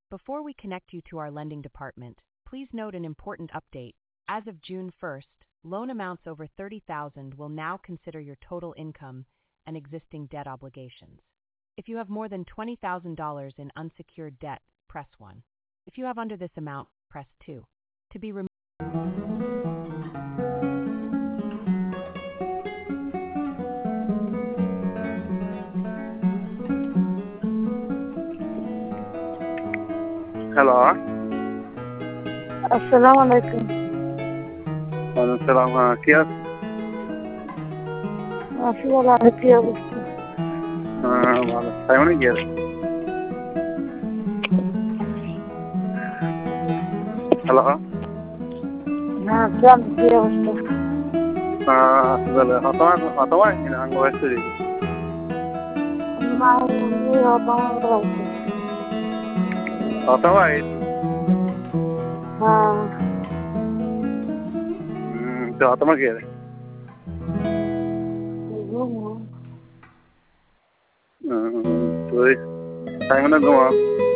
Before we connect you to our lending department, please note an important update. As of June 1st, loan amounts over $30,000 will now consider your total income and existing debt obligations. If you have more than $20,000 in unsecured debt, press 1. If you have under this amount, press 2. To be removed. Hello अस्सलाम वालेकुम। सलाम। हाँ क्या माफी वाला की अवस्था। वाला टाइम नहीं किया हेलो हाँ क्या की अवस्था। असल हतवा इन अंग वस्तु माई होता है। हतवा हाँ तो हतवा किया तो टाइम ना घुमा